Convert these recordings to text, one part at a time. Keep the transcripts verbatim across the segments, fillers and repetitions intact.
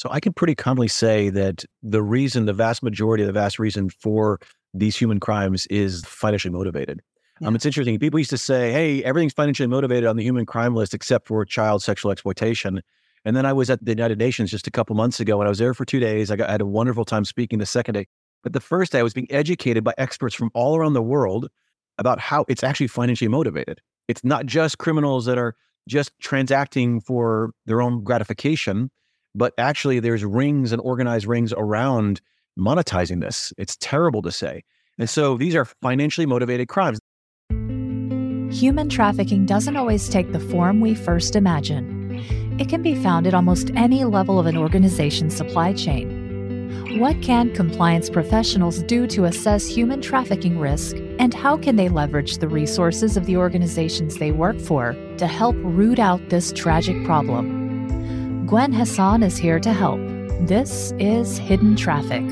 So I can pretty confidently say that the reason, the vast majority, the vast reason for these human crimes is financially motivated. Yeah. Um, it's interesting. People used to say, hey, everything's financially motivated on the human crime list except for child sexual exploitation. And then I was at the United Nations just a couple months ago, and I was there for two days. I, got, I had a wonderful time speaking the second day. But the first day, I was being educated by experts from all around the world about how it's actually financially motivated. It's not just criminals that are just transacting for their own gratification, but actually there's rings and organized rings around monetizing this. It's terrible to say. And so these are financially motivated crimes. Human trafficking doesn't always take the form we first imagine. It can be found at almost any level of an organization's supply chain. What can compliance professionals do to assess human trafficking risk, and how can they leverage the resources of the organizations they work for to help root out this tragic problem? Gwen Hassan is here to help. This is Hidden Traffic.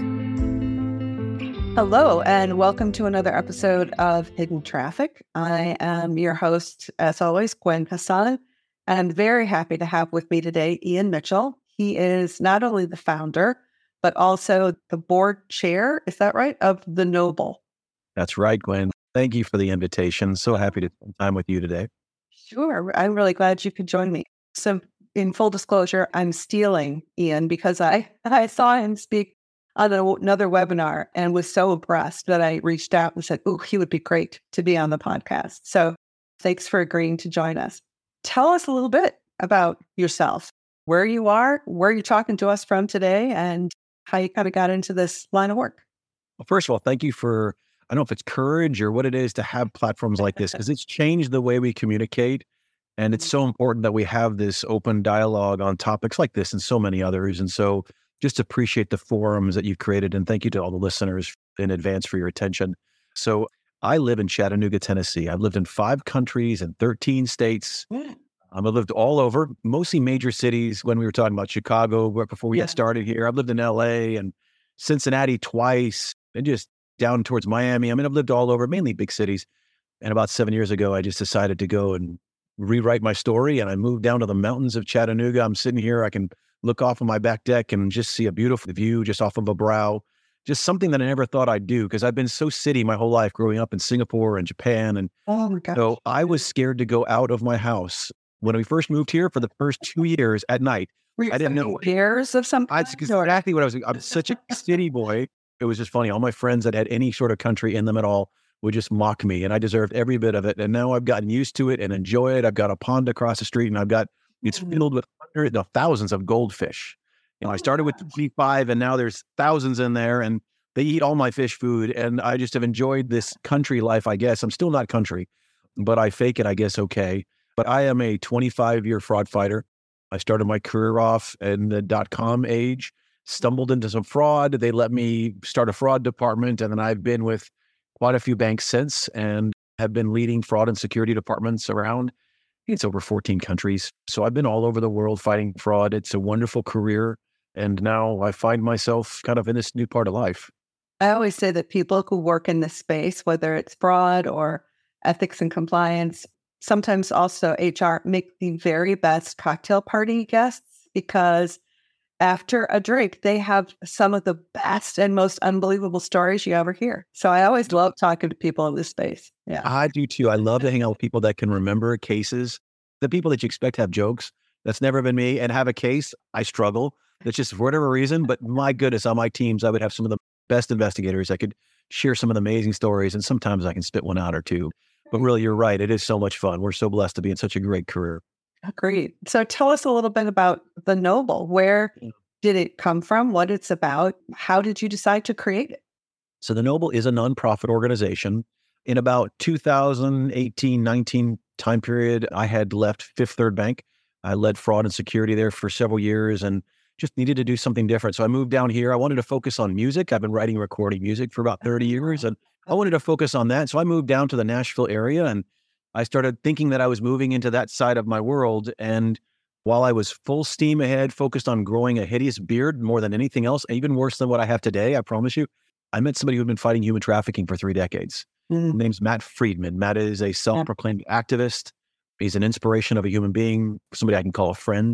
Hello, and welcome to another episode of Hidden Traffic. I am your host, as always, Gwen Hassan, and I'm very happy to have with me today Ian Mitchell. He is not only the founder, but also the board chair, is that right, of The Noble? That's right, Gwen. Thank you for the invitation. So happy to spend time with you today. Sure. I'm really glad you could join me. So in full disclosure, I'm stealing Ian because I, I saw him speak on a, another webinar and was so impressed that I reached out and said, oh, he would be great to be on the podcast. So thanks for agreeing to join us. Tell us a little bit about yourself, where you are, where you're talking to us from today, and how you kind of got into this line of work. Well, first of all, thank you for, I don't know if it's courage or what it is to have platforms like this, because it's changed the way we communicate. And it's so important that we have this open dialogue on topics like this and so many others. And so just appreciate the forums that you've created. And thank you to all the listeners in advance for your attention. So I live in Chattanooga, Tennessee. I've lived in five countries and thirteen states. Yeah. Um, I've lived all over, mostly major cities. When we were talking about Chicago, right before we yeah. got started here, I've lived in L A and Cincinnati twice, and just down towards Miami. I mean, I've lived all over, mainly big cities. And about seven years ago, I just decided to go and rewrite my story. And I moved down to the mountains of Chattanooga. I'm sitting here. I can look off of my back deck and just see a beautiful view just off of a brow. Just something that I never thought I'd do, because I've been so city my whole life, growing up in Singapore and Japan. And oh my gosh. So I was scared to go out of my house. When we first moved here, for the first two years at night, I didn't know. Years of some kind? That's exactly what I was. I'm such a city boy. It was just funny. All my friends that had any sort of country in them at all would just mock me, and I deserved every bit of it. And now I've gotten used to it and enjoy it. I've got a pond across the street, and I've got it's filled with hundreds, no, thousands of goldfish. You know, I started with twenty-five, and now there's thousands in there, and they eat all my fish food. And I just have enjoyed this country life. I guess I'm still not country, but I fake it, I guess. Okay. But I am a twenty-five year fraud fighter. I started my career off in the dot-com age, stumbled into some fraud. They let me start a fraud department. And then I've been with quite a few banks since and have been leading fraud and security departments around, I think it's over fourteen countries. So I've been all over the world fighting fraud. It's a wonderful career. And now I find myself kind of in this new part of life. I always say that people who work in this space, whether it's fraud or ethics and compliance, sometimes also H R, make the very best cocktail party guests, because after a drink, they have some of the best and most unbelievable stories you ever hear. So I always love talking to people in this space. Yeah, I do too. I love to hang out with people that can remember cases, the people that you expect to have jokes. That's never been me. And have a case, I struggle. That's just for whatever reason. But my goodness, on my teams, I would have some of the best investigators. I could share some of the amazing stories, and sometimes I can spit one out or two. But really, you're right. It is so much fun. We're so blessed to be in such a great career. Agreed. So tell us a little bit about The Noble. Where did it come from? What it's about? How did you decide to create it? So The Noble is a nonprofit organization. In about two thousand eighteen, nineteen time period, I had left Fifth Third Bank. I led fraud and security there for several years and just needed to do something different. So I moved down here. I wanted to focus on music. I've been writing and recording music for about thirty years, and I wanted to focus on that. So I moved down to the Nashville area, and I started thinking that I was moving into that side of my world. And while I was full steam ahead, focused on growing a hideous beard more than anything else, even worse than what I have today, I promise you, I met somebody who'd been fighting human trafficking for three decades. Mm. His name's Matt Friedman. Matt is a self-proclaimed activist. He's an inspiration of a human being, somebody I can call a friend.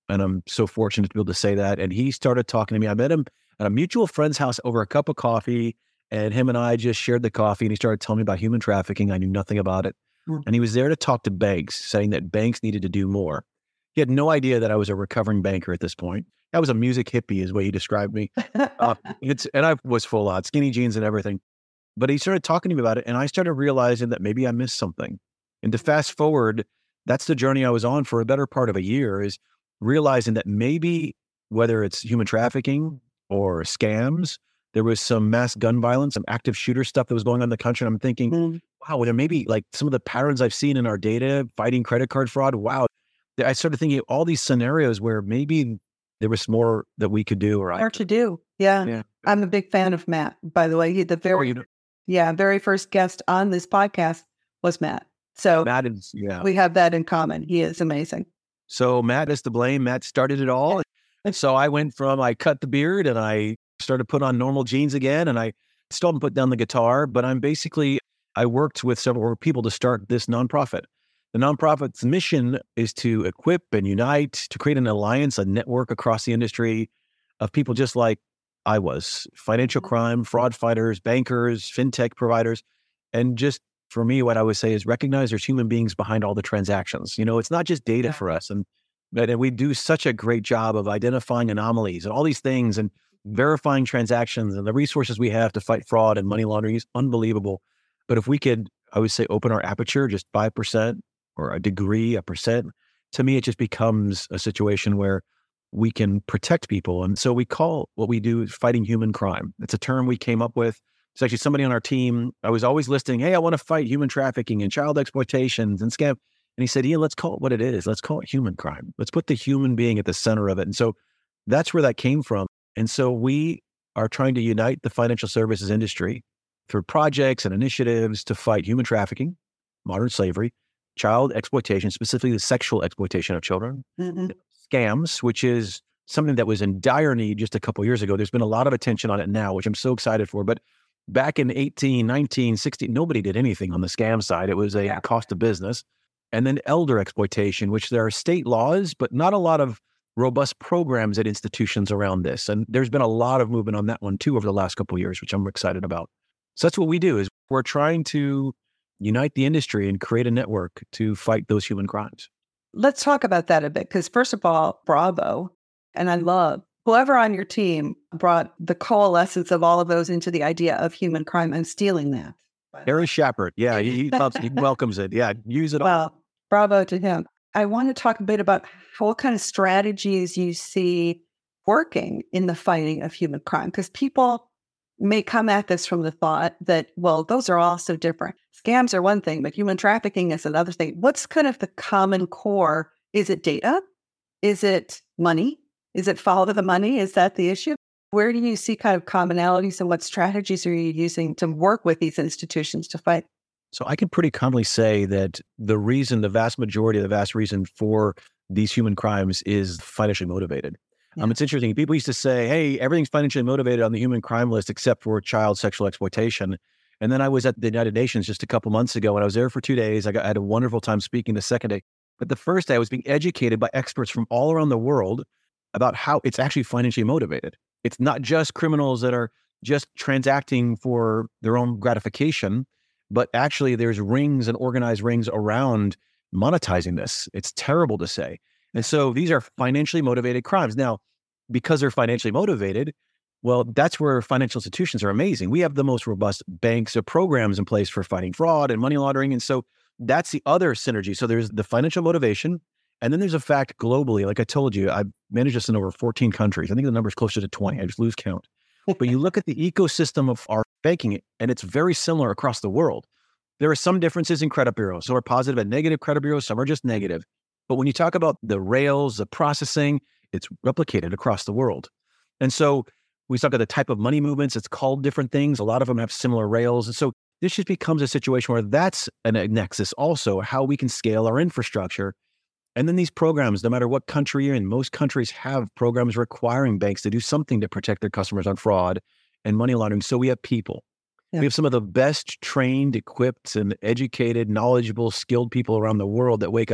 And I'm so fortunate to be able to say that. And he started talking to me. I met him at a mutual friend's house over a cup of coffee. And him and I just shared the coffee. And he started telling me about human trafficking. I knew nothing about it. Mm. And he was there to talk to banks, saying that banks needed to do more. He had no idea that I was a recovering banker at this point. I was a music hippie is the way he described me. uh, it's, and I was full on skinny jeans and everything. But he started talking to me about it. And I started realizing that maybe I missed something. And to fast forward, that's the journey I was on for a better part of a year, is realizing that maybe whether it's human trafficking or scams, there was some mass gun violence, some active shooter stuff that was going on in the country. And I'm thinking, mm. wow, there may be like some of the patterns I've seen in our data, fighting credit card fraud. Wow. I started thinking of all these scenarios where maybe there was more that we could do. Or more I to do. Yeah. yeah. I'm a big fan of Matt, by the way. He, the very, oh, you know. yeah, very first guest on this podcast was Matt. So Matt is, yeah. we have that in common. He is amazing. So Matt is to blame. Matt started it all. And so I went from, I cut the beard and I started to put on normal jeans again. And I still haven't put down the guitar, but I'm basically, I worked with several people to start this nonprofit. The nonprofit's mission is to equip and unite, to create an alliance, a network across the industry of people just like I was, financial crime, fraud fighters, bankers, fintech providers. And just for me, what I would say is recognize there's human beings behind all the transactions. You know, it's not just data for us. And, and we do such a great job of identifying anomalies and all these things and verifying transactions, and the resources we have to fight fraud and money laundering is unbelievable. But if we could, I would say, open our aperture just five percent or a degree, a percent, to me, it just becomes a situation where we can protect people. And so we call what we do fighting human crime. It's a term we came up with. It's actually somebody on our team. I was always listing, hey, I want to fight human trafficking and child exploitations and scam. And he said, Ian, let's call it what it is. Let's call it human crime. Let's put the human being at the center of it. And so that's where that came from. And so we are trying to unite the financial services industry through projects and initiatives to fight human trafficking, modern slavery, child exploitation, specifically the sexual exploitation of children, mm-hmm. scams, which is something that was in dire need just a couple of years ago. There's been a lot of attention on it now, which I'm so excited for. But back in eighteen, nineteen, sixteen, nobody did anything on the scam side. It was a yeah. cost of business. And then elder exploitation, which there are state laws, but not a lot of robust programs at institutions around this. And there's been a lot of movement on that one too over the last couple of years, which I'm excited about. So that's what we do, is we're trying to unite the industry and create a network to fight those human crimes. Let's talk about that a bit, because first of all, bravo. And I love whoever on your team brought the coalescence of all of those into the idea of human crime and stealing that. Harry Shepard. Yeah, he, he, loves, he welcomes it. Yeah, use it all. Well, bravo to him. I want to talk a bit about what kind of strategies you see working in the fighting of human crime, because people may come at this from the thought that, well, those are all so different. Scams are one thing, but human trafficking is another thing. What's kind of the common core? Is it data? Is it money? Is it follow the money? Is that the issue? Where do you see kind of commonalities, and what strategies are you using to work with these institutions to fight? So I can pretty commonly say that the reason, the vast majority, the vast reason for these human crimes is financially motivated. Yeah. Um, it's interesting. People used to say, hey, everything's financially motivated on the human crime list except for child sexual exploitation. And then I was at the United Nations just a couple months ago, and I was there for two days. I, got, I had a wonderful time speaking the second day. But the first day, I was being educated by experts from all around the world about how it's actually financially motivated. It's not just criminals that are just transacting for their own gratification, but actually there's rings and organized rings around monetizing this. It's terrible to say. And so these are financially motivated crimes. Now, because they're financially motivated, well, that's where financial institutions are amazing. We have the most robust banks or programs in place for fighting fraud and money laundering. And so that's the other synergy. So there's the financial motivation. And then there's a fact globally, like I told you, I've managed this in over fourteen countries. I think the number is closer to twenty. I just lose count. But you look at the ecosystem of our banking, and it's very similar across the world. There are some differences in credit bureaus. Some are positive and negative credit bureaus. Some are just negative. But when you talk about the rails, the processing, it's replicated across the world. And so we talk about the type of money movements. It's called different things. A lot of them have similar rails. And so this just becomes a situation where that's a nexus also, how we can scale our infrastructure. And then these programs, no matter what country you're in, most countries have programs requiring banks to do something to protect their customers on fraud and money laundering. So we have people. Yeah. We have some of the best trained, equipped, and educated, knowledgeable, skilled people around the world that wake up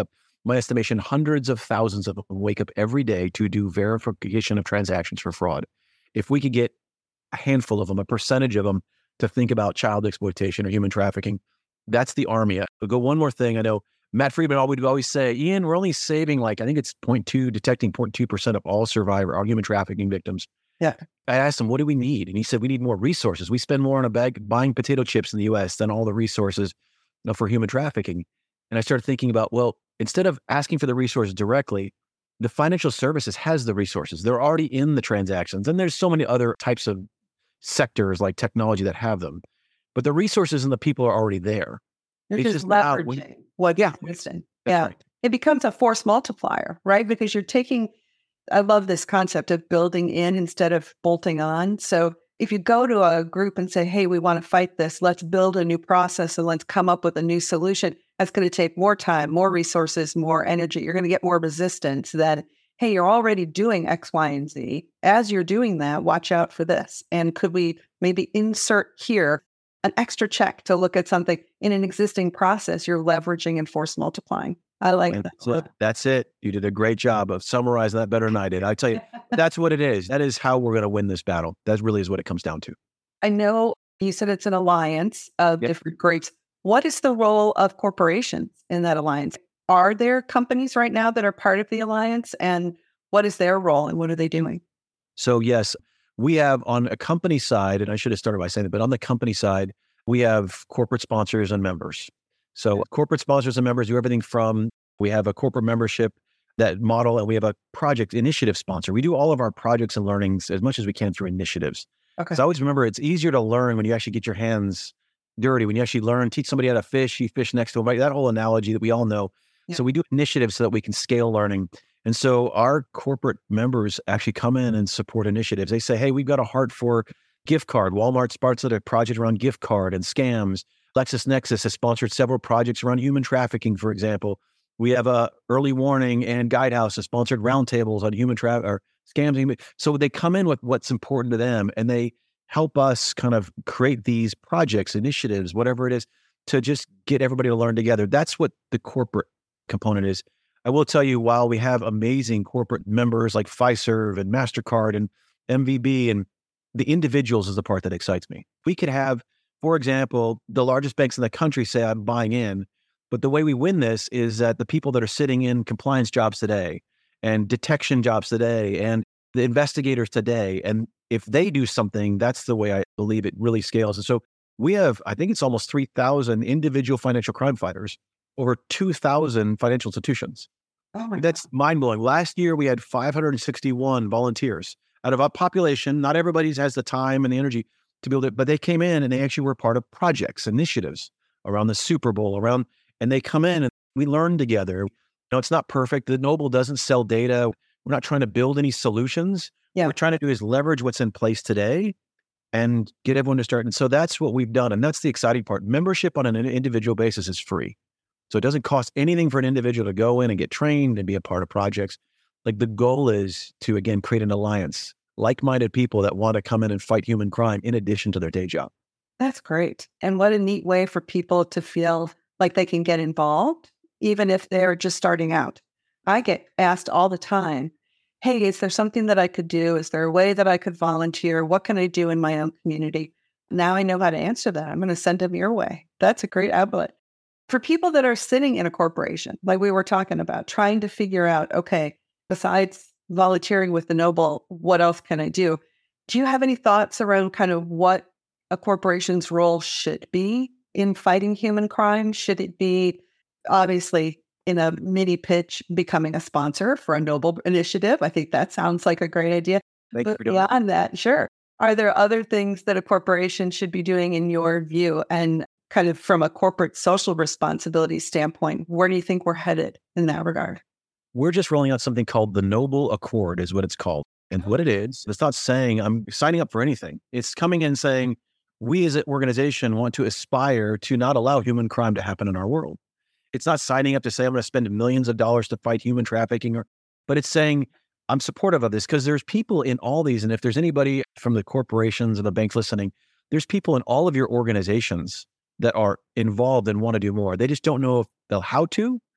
my estimation, hundreds of thousands of them wake up every day to do verification of transactions for fraud. If we could get a handful of them, a percentage of them, to think about child exploitation or human trafficking, that's the army. I'll go one more thing. I know Matt Friedman always would always say, Ian, we're only saving like, I think it's zero point two, detecting zero point two percent of all survivor, all human trafficking victims. Yeah. I asked him, what do we need? And he said, we need more resources. We spend more on a bag buying potato chips in the U S than all the resources, you know, for human trafficking. And I started thinking about, well, instead of asking for the resources directly, the financial services has the resources. They're already in the transactions. And there's so many other types of sectors like technology that have them. But the resources and the people are already there. You're It's just just now leveraging we- what's Yeah. existing. That's Yeah. right. It becomes a force multiplier, right? Because you're taking, I love this concept of building in instead of bolting on. So if you go to a group and say, hey, we want to fight this, let's build a new process and let's come up with a new solution, that's going to take more time, more resources, more energy. You're going to get more resistance than, hey, you're already doing X, Y, and Z. As you're doing that, watch out for this. And could we maybe insert here an extra check to look at something in an existing process you're leveraging and force multiplying? I like And that. that's it. That's it. You did a great job of summarizing that better than I did. I tell you, that's what it is. That is how we're going to win this battle. That really is what it comes down to. I know you said it's an alliance of Yep. different groups. What is the role of corporations in that alliance? Are there companies right now that are part of the alliance? And what is their role and what are they doing? So yes, we have on a company side, and I should have started by saying that, but on the company side, we have corporate sponsors and members. So corporate sponsors and members do everything from, we have a corporate membership that model, and we have a project initiative sponsor. We do all of our projects and learnings as much as we can through initiatives. Okay. Because I always remember it's easier to learn when you actually get your hands dirty, when you actually learn, teach somebody how to fish, you fish next to them, right? That whole analogy that we all know. Yeah. So we do initiatives so that we can scale learning. And so our corporate members actually come in and support initiatives. They say, hey, we've got a heart for gift card. Walmart sponsored a project around gift card and scams. LexisNexis has sponsored several projects around human trafficking, for example. We have a early warning, and Guidehouse has sponsored roundtables on human traffic or scams. So they come in with what's important to them, and they help us kind of create these projects, initiatives, whatever it is, to just get everybody to learn together. That's what the corporate component is. I will tell you, while we have amazing corporate members like Fiserv and MasterCard and M V B, and the individuals is the part that excites me. We could have, for example, the largest banks in the country say, I'm buying in. But the way we win this is that the people that are sitting in compliance jobs today and detection jobs today and the investigators today, and if they do something, that's the way I believe it really scales. And so we have, I think it's almost three thousand individual financial crime fighters, over two thousand financial institutions. Oh my That's mind blowing. Last year, we had five hundred sixty-one volunteers out of our population. Not everybody has the time and the energy to build it, but they came in and they actually were part of projects, initiatives around the Super Bowl, around, and they come in and we learn together. You know, it's not perfect. The Noble doesn't sell data. We're not trying to build any solutions. Yeah. What we're trying to do is leverage what's in place today and get everyone to start. And so that's what we've done. And that's the exciting part. Membership on an individual basis is free. So it doesn't cost anything for an individual to go in and get trained and be a part of projects. Like the goal is to, again, create an alliance, like-minded people that want to come in and fight human crime in addition to their day job. That's great. And what a neat way for people to feel like they can get involved, even if they're just starting out. I get asked all the time, hey, is there something that I could do? Is there a way that I could volunteer? What can I do in my own community? Now I know how to answer that. I'm going to send them your way. That's a great outlet. For people that are sitting in a corporation, like we were talking about, trying to figure out, okay, besides volunteering with the Noble, what else can I do? Do you have any thoughts around kind of what a corporation's role should be in fighting human crime? Should it be, obviously, in a mini pitch, becoming a sponsor for a Noble initiative? I think that sounds like a great idea. Thank you But for doing that. beyond that, sure. Are there other things that a corporation should be doing in your view? And kind of from a corporate social responsibility standpoint, where do you think we're headed in that regard? We're just rolling out something called the Noble Accord is what it's called. And what it is, it's not saying I'm signing up for anything. It's coming in saying, we as an organization want to aspire to not allow human crime to happen in our world. It's not signing up to say, I'm going to spend millions of dollars to fight human trafficking, or, but it's saying, I'm supportive of this because there's people in all these. And if there's anybody from the corporations and the banks listening, there's people in all of your organizations that are involved and want to do more. They just don't know if they'll how to,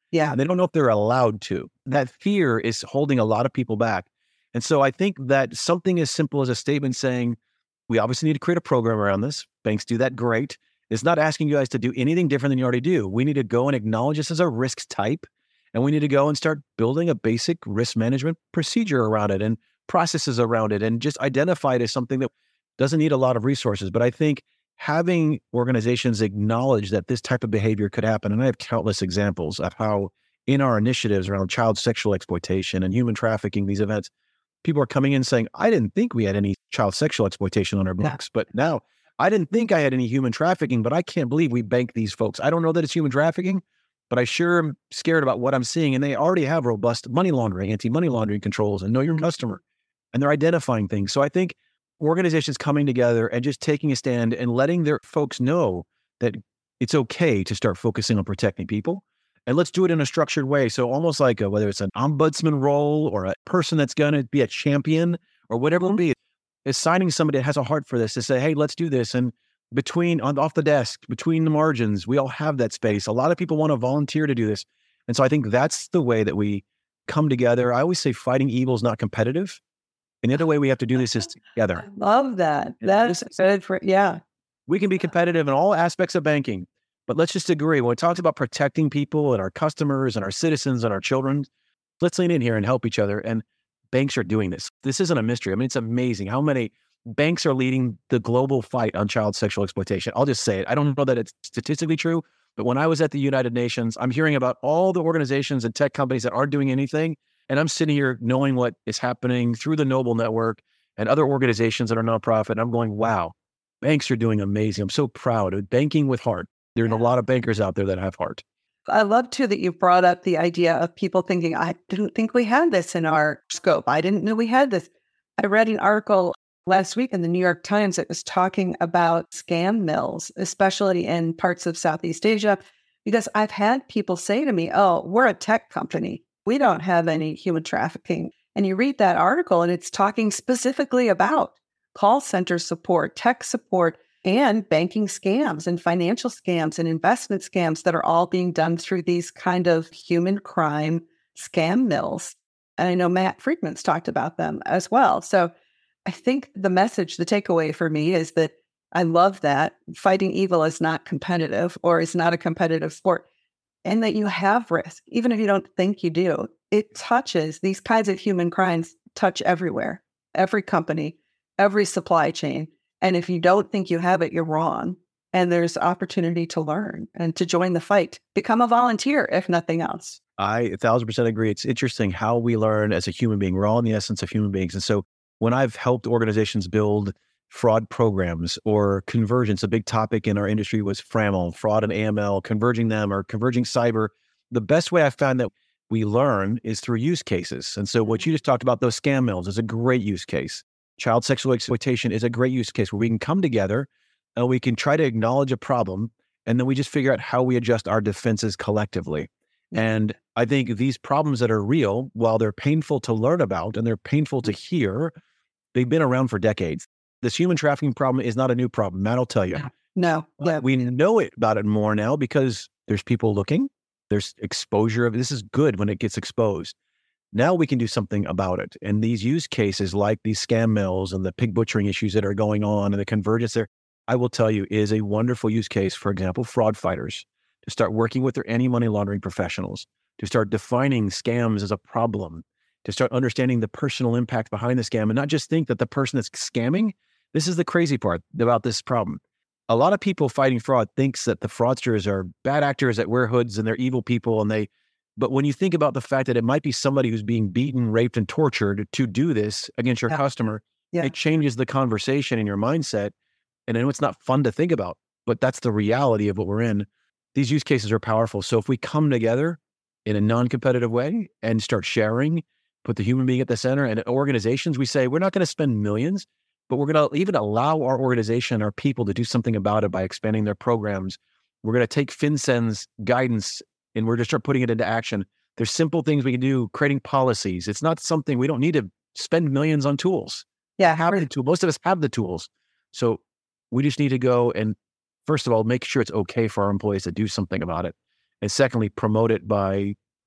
Yeah. And they don't know if they're allowed to. That fear is holding a lot of people back. And so I think that something as simple as a statement saying, we obviously need to create a program around this. Banks do that great. It's not asking you guys to do anything different than you already do. We need to go and acknowledge this as a risk type. And we need to go and start building a basic risk management procedure around it and processes around it and just identify it as something that doesn't need a lot of resources. But I think having organizations acknowledge that this type of behavior could happen, and I have countless examples of how in our initiatives around child sexual exploitation and human trafficking, these events, people are coming in saying, I didn't think we had any child sexual exploitation on our books, yeah. but now I didn't think I had any human trafficking, but I can't believe we bank these folks. I don't know that it's human trafficking, but I sure am scared about what I'm seeing. And they already have robust money laundering, anti-money laundering controls and know your customer. And they're identifying things. So I think organizations coming together and just taking a stand and letting their folks know that it's okay to start focusing on protecting people. And let's do it in a structured way. So almost like a, whether it's an ombudsman role or a person that's going to be a champion or whatever it be, assigning somebody that has a heart for this to say, hey, let's do this. And between, on off the desk, between the margins, we all have that space. A lot of people want to volunteer to do this. And so I think that's the way that we come together. I always say fighting evil is not competitive. And the other way we have to do this is together. I love that. That's good for, yeah. We can be competitive in all aspects of banking, but let's just agree. When we talk about protecting people and our customers and our citizens and our children, let's lean in here and help each other. And banks are doing this. This isn't a mystery. I mean, it's amazing how many banks are leading the global fight on child sexual exploitation. I'll just say it. I don't know that it's statistically true, but when I was at the United Nations, I'm hearing about all the organizations and tech companies that aren't doing anything. And I'm sitting here knowing what is happening through the Noble Network and other organizations that are nonprofit. And I'm going, wow, banks are doing amazing. I'm so proud of banking with heart. There's yeah. a lot of bankers out there that have heart. I love too that you brought up the idea of people thinking, I didn't think we had this in our scope. I didn't know we had this. I read an article last week in the New York Times that was talking about scam mills, especially in parts of Southeast Asia, because I've had people say to me, oh, we're a tech company. We don't have any human trafficking. And you read that article and it's talking specifically about call center support, tech support, and banking scams and financial scams and investment scams that are all being done through these kind of human crime scam mills. And I know Matt Friedman's talked about them as well. So I think the message, the takeaway for me is that I love that fighting evil is not competitive or is not a competitive sport, and that you have risk, even if you don't think you do. It touches, these kinds of human crimes touch everywhere, every company, every supply chain. And if you don't think you have it, you're wrong. And there's opportunity to learn and to join the fight. Become a volunteer, if nothing else. I a thousand percent agree. It's interesting how we learn as a human being. We're all in the essence of human beings. And so when I've helped organizations build fraud programs or convergence, a big topic in our industry was FRAML, fraud and A M L, converging them or converging cyber. The best way I found that we learn is through use cases. And so what you just talked about, those scam mills, is a great use case. Child sexual exploitation is a great use case where we can come together and we can try to acknowledge a problem, and then we just figure out how we adjust our defenses collectively. And I think these problems that are real, while they're painful to learn about and they're painful to hear, they've been around for decades. This human trafficking problem is not a new problem. Matt will tell you. No. Yeah. We know it about it more now because there's people looking, there's exposure of this is good when it gets exposed. Now we can do something about it. And these use cases like these scam mills and the pig butchering issues that are going on and the convergence there, I will tell you, is a wonderful use case. For example, fraud fighters to start working with their anti-money laundering professionals, to start defining scams as a problem, to start understanding the personal impact behind the scam and not just think that the person that's scamming, this is the crazy part about this problem. A lot of people fighting fraud thinks that the fraudsters are bad actors that wear hoods and they're evil people. And they, but when you think about the fact that it might be somebody who's being beaten, raped, and tortured to do this against your yeah. customer, yeah. it changes the conversation in your mindset. And I know it's not fun to think about, but that's the reality of what we're in. These use cases are powerful. So if we come together in a non-competitive way and start sharing, put the human being at the center, and organizations, we say, we're not going to spend millions, but we're going to even allow our organization, our people to do something about it by expanding their programs. We're going to take FinCEN's guidance and we're going to start putting it into action. There's simple things we can do, creating policies. It's not something, we don't need to spend millions on tools. Yeah. Have the tool. Most of us have the tools. So we just need to go and, first of all, make sure it's okay for our employees to do something about it. And secondly, promote it by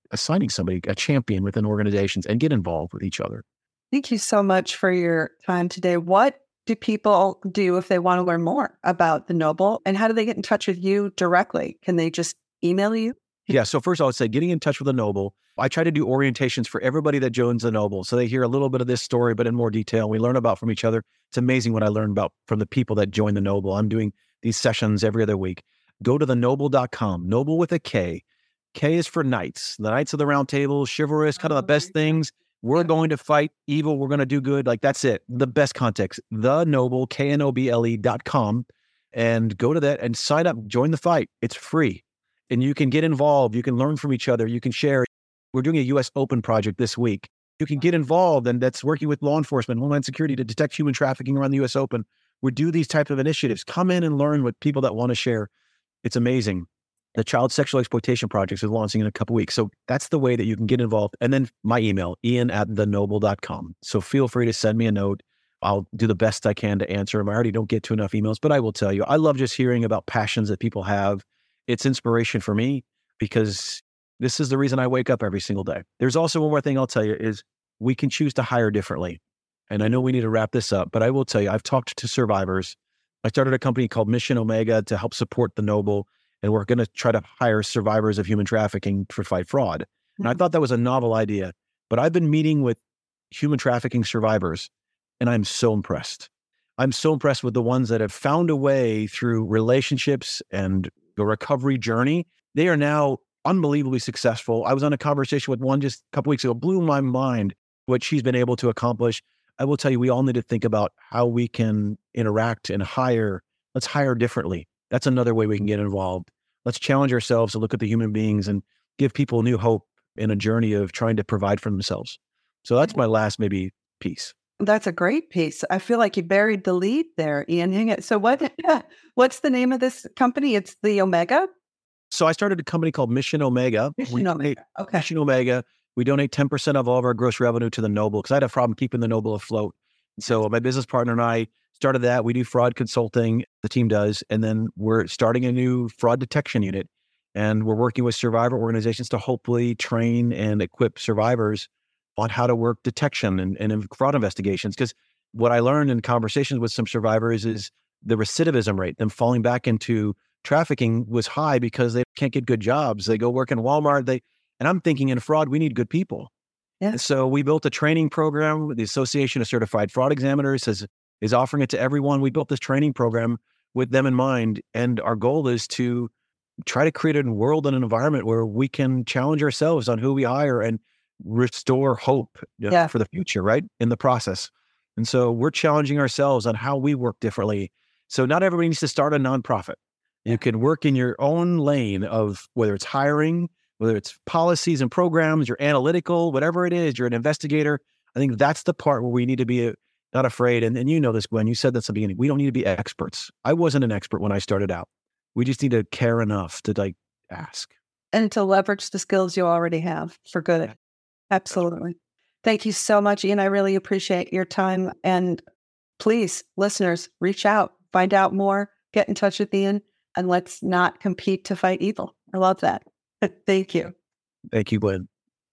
assigning somebody, a champion within organizations, and get involved with each other. Thank you so much for your time today. What do people do if they want to learn more about the Noble, and how do they get in touch with you directly? Can they just email you? Yeah. So first I would say getting in touch with the Noble. I try to do orientations for everybody that joins the Noble. So they hear a little bit of this story, but in more detail. We learn about from each other. It's amazing what I learned about from the people that join the Noble. I'm doing these sessions every other week. Go to the noble dot com, Noble with a K. K is for knights, the Knights of the Round Table, chivalrous, kind of the best things. We're going to fight evil. We're going to do good. Like that's it. The best context. The Noble, K N O B L E dot com. And go to that and sign up. Join the fight. It's free. And you can get involved. You can learn from each other. You can share. We're doing a U S Open project this week. You can get involved, and that's working with law enforcement, Homeland Security to detect human trafficking around the U S Open. We do these types of initiatives. Come in and learn with people that want to share. It's amazing. The Child Sexual Exploitation Project is launching in a couple weeks. So that's the way that you can get involved. And then my email, Ian at the noble dot com. So feel free to send me a note. I'll do the best I can to answer them. I already don't get to enough emails, but I will tell you, I love just hearing about passions that people have. It's inspiration for me because this is the reason I wake up every single day. There's also one more thing I'll tell you is we can choose to hire differently. And I know we need to wrap this up, but I will tell you, I've talked to survivors. I started a company called Mission Omega to help support the Noble. And we're going to try to hire survivors of human trafficking to fight fraud. And I thought that was a novel idea, but I've been meeting with human trafficking survivors, and I'm so impressed. I'm so impressed with the ones that have found a way through relationships and the recovery journey. They are now unbelievably successful. I was on a conversation with one just a couple weeks ago, blew my mind what she's been able to accomplish. I will tell you, we all need to think about how we can interact and hire. Let's hire differently. That's another way we can get involved. Let's challenge ourselves to look at the human beings and give people new hope in a journey of trying to provide for themselves. So that's my last maybe piece. That's a great piece. I feel like you buried the lead there, Ian. Hang it. So what? What's the name of this company? It's the Omega? So I started a company called Mission Omega. Mission we Omega. Donate, Okay. Mission Omega. We donate ten percent of all of our gross revenue to the Noble because I had a problem keeping the Noble afloat. So my business partner and I started that. We do fraud consulting, the team does, and then we're starting a new fraud detection unit. And we're working with survivor organizations to hopefully train and equip survivors on how to work detection and, and fraud investigations. Because what I learned in conversations with some survivors is the recidivism rate, them falling back into trafficking was high because they can't get good jobs. They go work in Walmart. They and I'm thinking in fraud, we need good people. Yeah. And so we built a training program. The Association of Certified Fraud Examiners has, is offering it to everyone. We built this training program with them in mind. And our goal is to try to create a world and an environment where we can challenge ourselves on who we hire and restore hope you know, Yeah. for the future, right? In the process. And so we're challenging ourselves on how we work differently. So not everybody needs to start a nonprofit. You can work in your own lane of whether it's hiring, whether it's policies and programs, you're analytical, whatever it is, you're an investigator. I think that's the part where we need to be not afraid. And, and you know this, Gwen, you said this at the beginning. We don't need to be experts. I wasn't an expert when I started out. We just need to care enough to like ask. And to leverage the skills you already have for good. Absolutely. Thank you so much, Ian. I really appreciate your time. And please, listeners, reach out, find out more, get in touch with Ian, and let's not compete to fight evil. I love that. Thank you. Thank you, Gwen.